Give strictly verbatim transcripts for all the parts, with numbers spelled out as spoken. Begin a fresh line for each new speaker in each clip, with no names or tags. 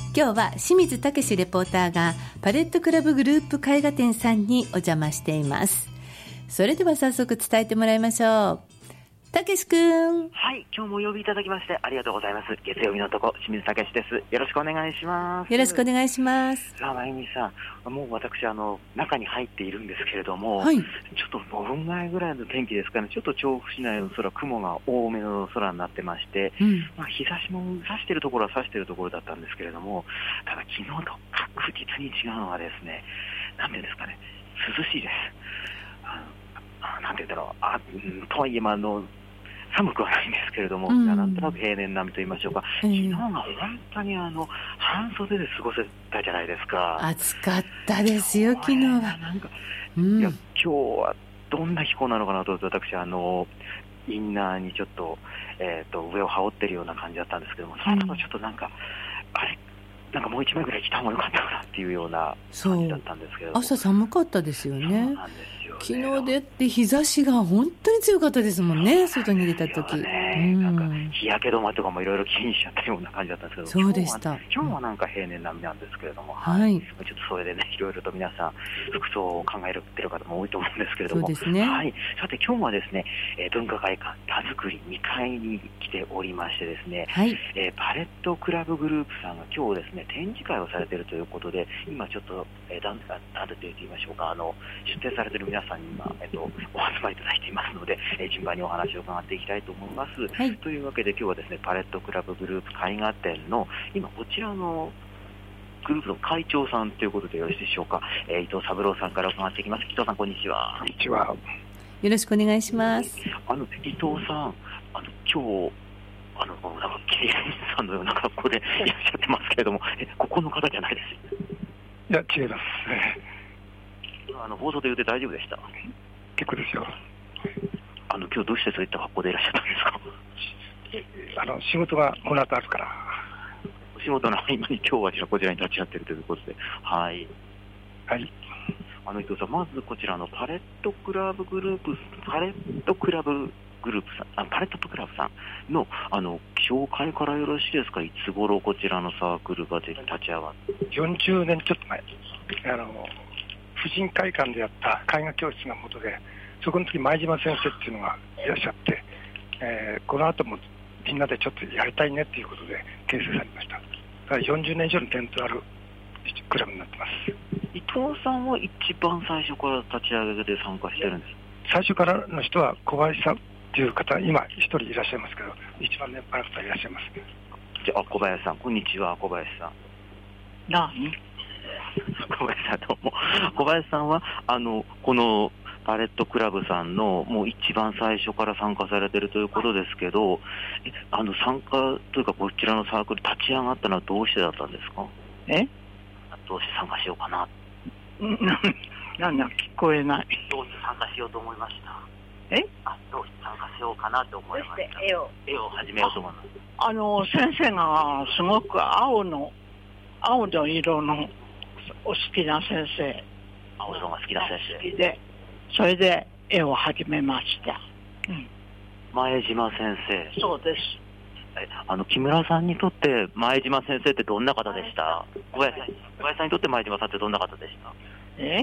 今日は清水武レポーターがパレットクラブグループ絵画展さんにお邪魔しています。それでは早速伝えてもらいましょう。たけしくん。
はい、今日もお呼びいただきましてありがとうございます。月曜日の男、清水武です。よろしくお願いします。
よろしくお願いします。
さあ、まゆみさん、もう私あの中に入っているんですけれども、
はい、
ちょっとごふんまえぐらいの天気ですかね。ちょっと調布市内の空、雲が多めの空になってまして、うん、まあ、日差しも差しているところは差しているところだったんですけれども、ただ昨日と確実に違うのはですね、なんていうんですかね、涼しいです。あのなんていうんだろう、あとはいえまあの寒くはないんですけれども、うん、なんとなく平年並みと言いましょうか、えー、昨日が本当にあの半袖で過ごせたじゃないですか。
暑かったですよ昨日は。
なんか、うん、いや今日はどんな気候なのかなと私あのインナーにちょっと、えー、と上を羽織ってるような感じだったんですけども、その後ちょっとなんか、うん、あれなんかもう一枚ぐらい着た方が良かったかなっていうような感じだったんですけど、
朝寒かったですよね。
そうなんですよね。
昨日でって日差しが本当に強かったですもんね、外に出た時、
ね、うん、なんか日焼け止めとかもいろいろ気にしちゃったような感じだったんですけど、
そうでした。
今日は、今日はなんか平年並みなんですけれども、
はい、
ちょっとそれでね、いろいろと皆さん服装を考えてる方も多いと思うんですけれども、
そうですね。
はい、さて今日はですね、えー、文化会館田作りにかいに来ておりましてですね、はい、えー、パレットクラブグループさんが今日ですね展示会をされているということで、今ちょっと、えー、なんなんて言いましょうか、あの出展されている皆さんに今、えっとお集まりいただいていますので、えー、順番にお話を伺っていきたいと思います、はい、というわけで今日はですねパレットクラブグループ絵画展の今こちらのグループの会長さんということでよろしいでしょうか、えー、伊藤三郎さんから伺っていきます。伊藤さん、こんにちは。
こんにちは。
よろしくお願いします。
あの伊藤さん、あの今日あのなんか経営さんのような格好でいらっしゃってますけれども、えここの方じゃないです
いや違います。
あの放送で言うて大丈夫でした？
結構ですよ。
あの今日どうしてそういった格好でいらっしゃったんですか？
あの仕事がこの後あるから。
お仕事の合間に今日はこちらに立ち会っているということで、はい。
はい。
あの伊藤さん、まずこちらのパレットクラブグループ、パレットクラブグループさん、あパレットクラブさんのあの紹介からよろしいですか？いつ頃こちらのサークルが立ち上がって？
よんじゅうねんちょっと前、あの婦人会館でやった絵画教室が元で、そこの時前島先生っていうのがいらっしゃって、えー、この後もみんなでちょっとやりたいねっていうことで形成されました。だからよんじゅうねん以上の伝統あるクラブになってます。
伊藤さんは一番最初から立ち上げで参加してるんです？
最初からの人は小林さんという方、今一人いらっしゃいますけど、一番年配の方いらっしゃいます。
じゃあ小林さん、こんにちは。小林さん。
何？
小林さん、どうも。小林さんはあのこのパレットクラブさんのもう一番最初から参加されているということですけど、えあの参加というかこちらのサークル立ち上がったのはどうしてだったんですか？
え？
どうして参加しようかな。
なんだ聞こえない。
どうして参加しようと思いました？
え？
あ、どうして参加しようかなと思いました。
絵を
絵を始めようと思います。
あ、あの先生がすごく青の青の色のお好きな先生。
青色が好きな先生。
好きで、それで絵を始めました。うん、
前島先生。
そうです。
あの木村さんにとって前島先生ってどんな方でした？小林さん、小林さんにとって前島さんってどんな方でした？
え？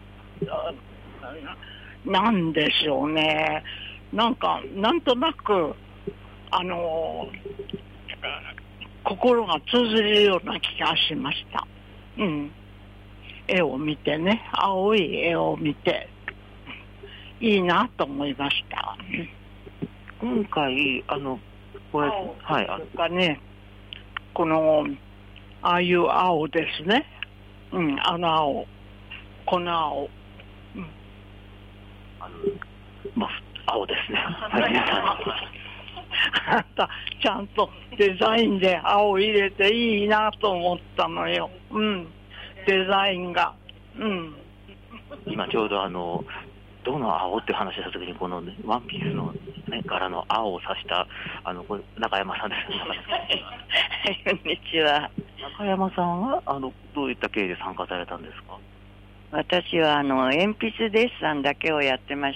な、なんでしょうね。なんかなんとなくあの心が通じるような気がしました。うん。絵を見てね、青い絵を見ていいなと思いました。
今回あのこれはい、
あかね、このああいう青ですね。うん、あの青、この青、うん、
あのまあ青ですね。
あなたちゃんとデザインで青入れていいなと思ったのよ。うん、デザインが、うん。
今ちょうどあのどの青って話したときにこの、ね、ワンピースの、ね、柄の青を指したあのこれ中山さんです。
こんにちは。
中山さんはあのどういった経緯で参加されたんですか？
私はあの鉛筆デッサンだけをやってまして、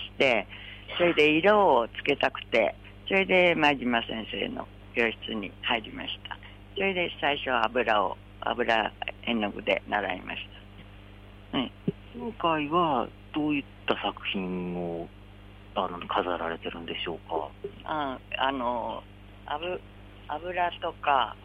それで色をつけたくて、それで前島先生の教室に入りました。それで最初は油を油絵の具で習いました。はい、
今回はどういった作品をあの飾られてるんでしょうか。
ああの油油とか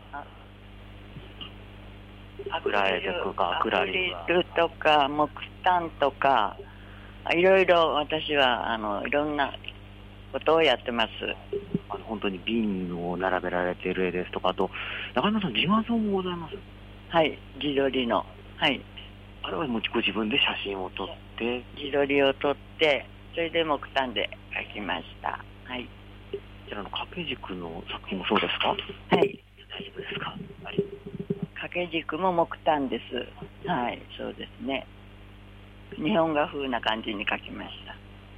油絵とかアクリ
ルとか木炭とかいろいろ私はあのいろんなことをやってます。
あの本当に瓶を並べられている絵ですとか、あと中山さん自画像もございます。
はい、自撮りの、はい、
あれはもうご自分で写真を撮って
自撮りを撮ってそれで木炭で描きました。はい。
こちらの掛け軸の作品もそうですか。
はい、
大丈夫ですか。はい、
掛け軸も木炭です。はい、そうですね。日本画風な感じに描きました。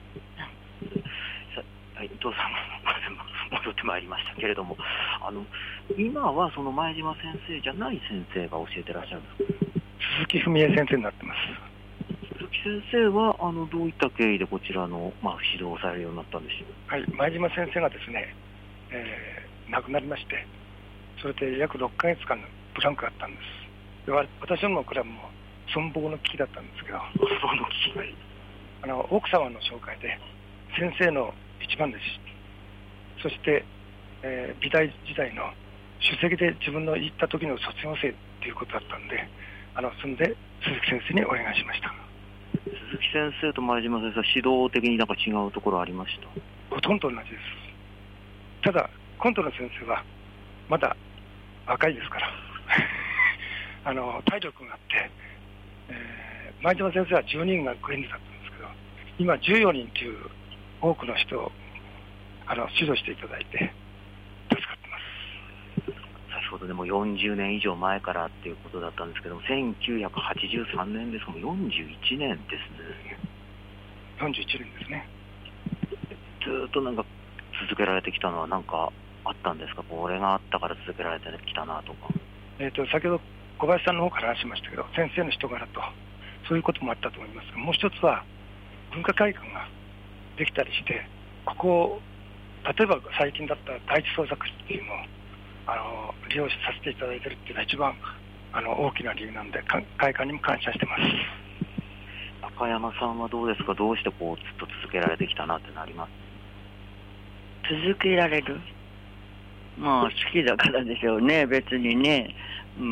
はい、伊藤さん戻ってまいりましたけれども、あの今はその前島先生じゃない先生が教えてらっしゃるんですか。
鈴木文江先生になってます。
鈴木先生はあのどういった経緯でこちらの、まあ、指導をされるようになったんでしょう。
はい、前島先生がですね、えー、亡くなりまして、それで約ろっかげつかんのブランクがあったんです。で私どものクラブも存亡の危機だったんですけど、
存亡の危機、はい、
あの奥様の紹介で先生の一番弟子、そして、えー、美大時代の首席で自分の行った時の卒業生ということだったんで、あのそんで鈴木先生にお願いしました。
鈴木先生と前島先生は指導的になんか違うところありました。
ほとんど同じです。ただ今度の先生はまだ若いですからあの体力があって、えー、前島先生はじゅうにんがグレンジだったんですけど、今じゅうよにんという多くの人をあの指導していただいて助かってます。
先ほどでもよんじゅうねん以上前からっていうことだったんですけども、せんきゅうひゃくはちじゅうさんねんですからよんじゅういちねんですね。
よんじゅういちねんですね。
ずっとなんか続けられてきたのは何かあったんですか。これがあったから続けられてきたなとか。
えーと先ほど小林さんの方から話しましたけど、先生の人柄とそういうこともあったと思いますが、もう一つは文化会館ができたりして、ここを例えば最近だったら第一創作室っていうのをあの利用させていただいているっていうのは一番あの大きな理由なんで、会館にも感謝してます。
中山さんはどうですか。どうしてこうずっと続けられてきたなってなります。
続けられる、まあ好きだからでしょうね、別にね。うん、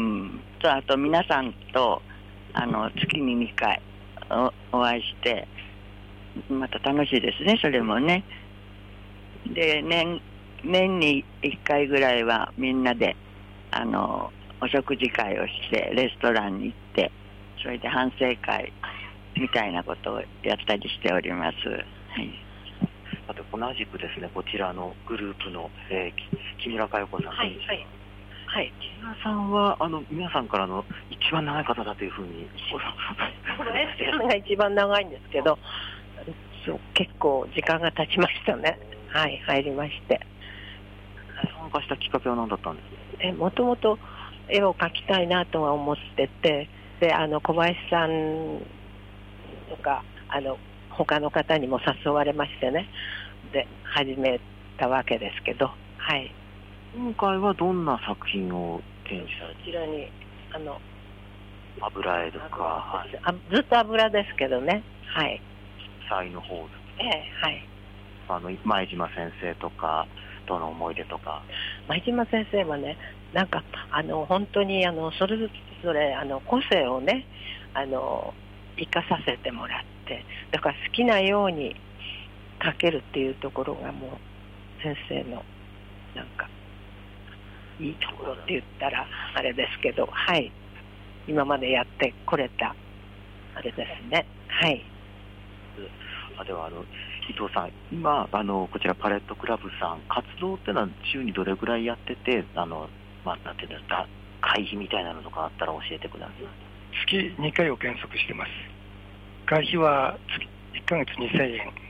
とあと皆さんとあの月ににかい お, お会いしてまた楽しいですね、それもね。で 年, 年にいっかいぐらいはみんなであのお食事会をしてレストランに行って、それで反省会みたいなことをやったりしております。はい、
あと同じくですね、こちらのグループの、えー、木村佳代子さん、
はいはいはい、
木村さんはあの皆さんからの一番長い方だというふうに
このエスティアンが一番長いんですけど、そう結構時間が経ちましたね。はい、入りまして。
参加したきっかけは何だったんですか。
えもともと絵を描きたいなとは思ってて、であの小林さんとかあの他の方にも誘われましてね、で始めたわけですけど、はい。
今回はどんな作品を展示されて。
こちらにあの
油絵とか、はい、
あずっと油ですけどね。はい。
彩の方です。
ええ、はい。
あの前島先生とかとの思い出とか。
前島先生はね、なんかあの本当にあのそれぞれあの個性をねあの生かさせてもらって、だから好きなように描けるっていうところがもう先生のなんかいいところって言ったらあれですけど、はい、今までやってこれたあれですね。はい。
あではあの伊藤さん、今あのこちらパレットクラブさん活動ってのは週にどれぐらいやってて、あのまあなんていうんですか、会費みたいなのとかあったら教えてください。
月にかいを原則してます。会費は月いっかげつにせんえん、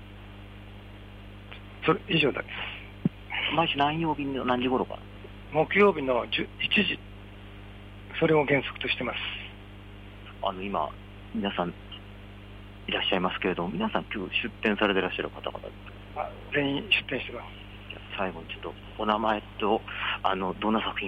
それ以上です。
毎週何曜日の何時頃か。
木曜日のいちじ、それを原則としてます。
あの今皆さんいらっしゃいますけれども、皆さん今日出店されていらっしゃる方々ですか。
あ、全員出店してます。
最後にちょっとお名前とあのどんな作品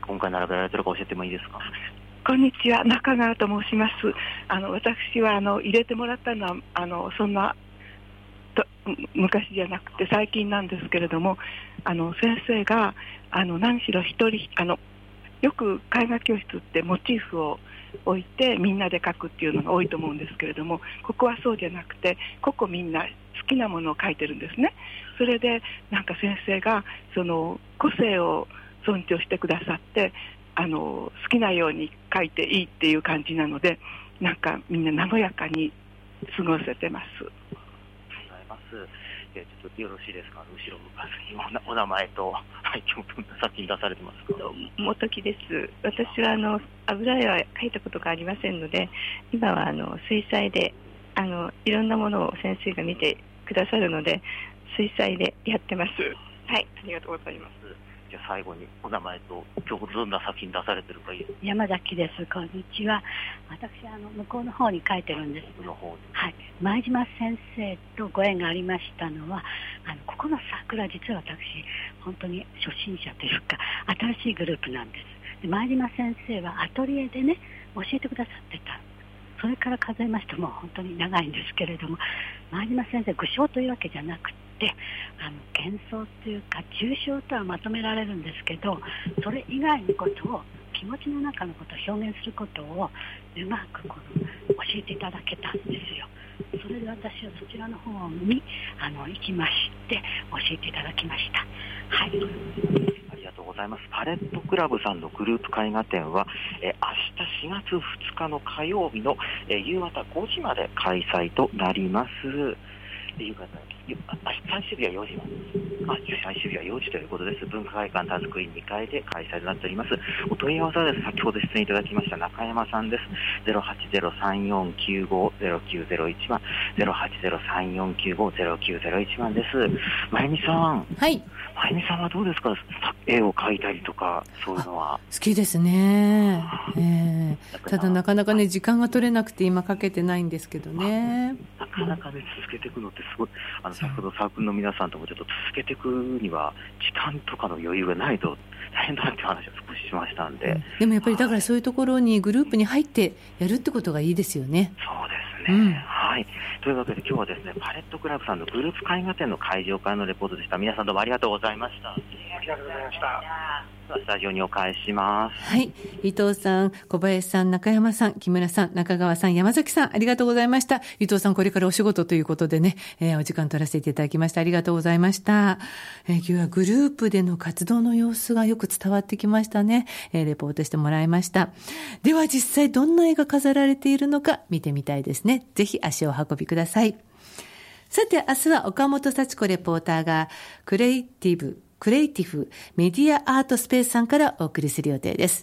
今回並べられてるか教えてもいいですか？
こんにちは、中川と申します。あの私はあの入れてもらったのはあのそんなと昔じゃなくて最近なんですけれども、あの先生があの何しろ一人あのよく絵画教室ってモチーフを置いてみんなで描くっていうのが多いと思うんですけれども、ここはそうじゃなくて個々みんな好きなものを描いてるんですね。それでなんか先生がその個性を尊重してくださって、あの好きなように描いていいっていう感じなので、なんかみんな和やかに過ごせてます。
ありがとうございます。えちょっとよろしいですか？後ろ向かずにお名前と、はい、今日さっき出されてますか？
元木です。私はあの油絵は描いたことがありませんので、今はあの水彩であのいろんなものを先生が見てくださるので水彩でやってます。はい、ありがとうございます。
じゃあ最後にお名前と今日どんな作品出されてるかいいですか？
山崎です。こんにちは。私あの向こうの方に書いてるんです。
の方に、
はい、前島先生とご縁がありましたのは、あのここの桜、実は私本当に初心者というか新しいグループなんです。で前島先生はアトリエでね教えてくださってた。それから数えましても本当に長いんですけれども、前島先生具象というわけじゃなくて、あの幻想というか抽象とはまとめられるんですけど、それ以外のことを気持ちの中のことを表現することをうまくこの教えていただけたんですよ。それで私はそちらの方にあの行きまして教えていただきました。はい、
ありがとうございます。パレットクラブさんのグループ絵画展は、え明日しがつふつかの火曜日の、え夕方ごじまで開催となります。夕方最終日はよじまで、あ、最終日はよじということです。文化会館田作りにかいで開催となっております。お問い合わせはです。先ほど出演いただきました中山さんです。ゼロはちゼロさんよんきゅうごゼロきゅうゼロいちばん、ゼロはちゼロさんよんきゅうごゼロきゅうゼロいちばんです。まゆみさん、
はい、
まゆみさんはどうですか？絵を描いたりとかそういうのは。
好きですね、えー、ただなかなかね時間が取れなくて今描けてないんですけどね。
なかなかね続けていくのってすごい、あの先ほどサークルの皆さんともちょっと続けていくには時間とかの余裕がないと大変だっていう話を少ししましたんで、うん、
でもやっぱりだからそういうところにグループに入ってやるってことがいいですよね。
そうですね、うん、はい。というわけで今日はですねパレットクラブさんのグループ絵画展の会場からのレポートでした。皆さんどうもありがとうございました。
ありがとうございました。
スタジオにお返しします。
はい、伊藤さん、小林さん、中山さん、木村さん、中川さん、山崎さん、ありがとうございました。伊藤さん、これからお仕事ということでね、えー、お時間取らせていただきましてありがとうございました。えー、今日はグループでの活動の様子がよく伝わってきましたね。えー、レポートしてもらいました。では実際どんな絵が飾られているのか見てみたいですね。ぜひ足を運びください。さて明日は岡本幸子レポーターがクリエイティブクリエイティブメディアアートスペースさんからお送りする予定です。